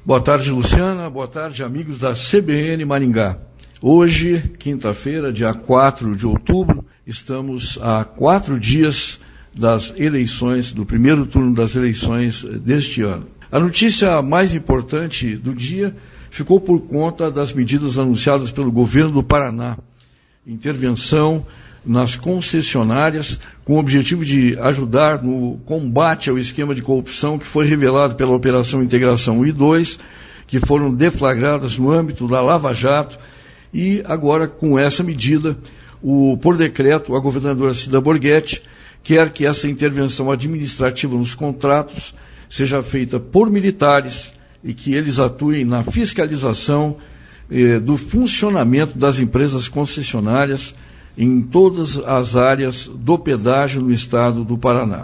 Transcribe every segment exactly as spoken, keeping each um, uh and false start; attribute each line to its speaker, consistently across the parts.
Speaker 1: Boa tarde, Luciana. Boa tarde, amigos da C B N Maringá. Hoje, quinta-feira, dia quatro de outubro, estamos a quatro dias das eleições, do primeiro turno das eleições deste ano. A notícia mais importante do dia ficou por conta das medidas anunciadas pelo governo do Paraná. Intervenção nas concessionárias, com o objetivo de ajudar no combate ao esquema de corrupção que foi revelado pela Operação Integração um e dois, que foram deflagradas no âmbito da Lava Jato, e agora, com essa medida, o, por decreto, a governadora Cida Borghetti quer que essa intervenção administrativa nos contratos seja feita por militares e que eles atuem na fiscalização eh, do funcionamento das empresas concessionárias em todas as áreas do pedágio no estado do Paraná.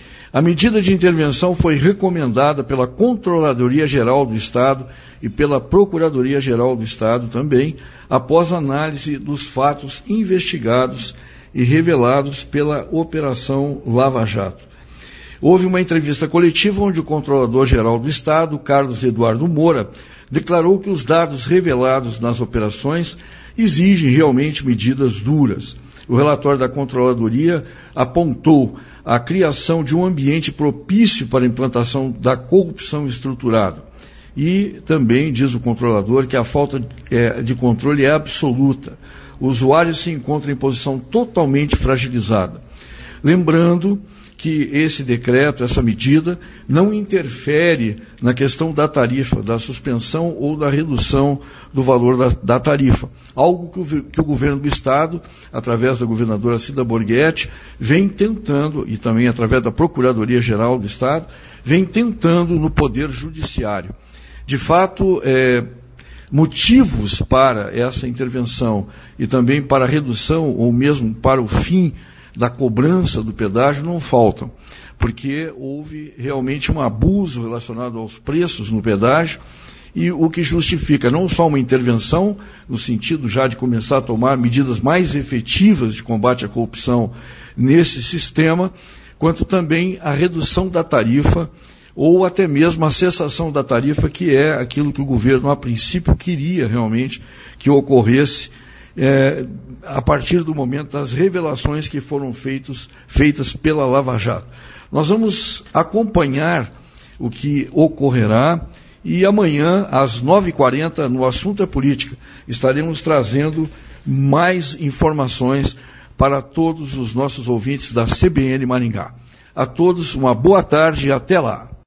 Speaker 1: A medida de intervenção foi recomendada pela Controladoria Geral do Estado e pela Procuradoria Geral do Estado também, após análise dos fatos investigados e revelados pela Operação Lava Jato. Houve uma entrevista coletiva onde o Controlador-Geral do Estado, Carlos Eduardo Moura, declarou que os dados revelados nas operações exigem realmente medidas duras. O relatório da Controladoria apontou a criação de um ambiente propício para a implantação da corrupção estruturada. E também, diz o controlador, que a falta de controle é absoluta. O usuário se encontra em posição totalmente fragilizada. Lembrando que esse decreto, essa medida, não interfere na questão da tarifa, da suspensão ou da redução do valor da, da tarifa. Algo que o, que o governo do Estado, através da governadora Cida Borghetti, vem tentando, e também através da Procuradoria-Geral do Estado, vem tentando no Poder Judiciário. De fato, é, motivos para essa intervenção e também para a redução ou mesmo para o fim da cobrança do pedágio não faltam, porque houve realmente um abuso relacionado aos preços no pedágio, e o que justifica não só uma intervenção, no sentido já de começar a tomar medidas mais efetivas de combate à corrupção nesse sistema, quanto também a redução da tarifa, ou até mesmo a cessação da tarifa, que é aquilo que o governo, a princípio, queria realmente que ocorresse É, a partir do momento das revelações que foram feitos, feitas pela Lava Jato. Nós vamos acompanhar o que ocorrerá e amanhã, às nove e quarenta, no Assunto é Política, estaremos trazendo mais informações para todos os nossos ouvintes da C B N Maringá. A todos, uma boa tarde e até lá.